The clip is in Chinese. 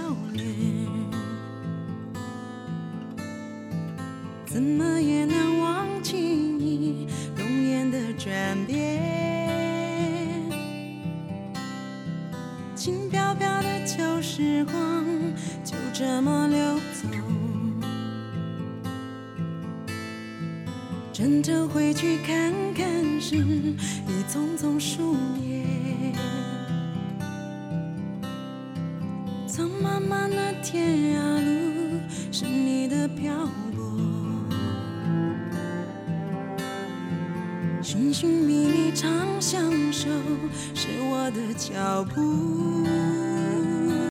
脸，怎么也难忘记你容颜的转变。轻飘飘的旧时光就这么流走，转头回去看看时，已匆匆数年。苍茫茫的天涯路是你的漂泊，寻寻觅觅常相守是我的脚步。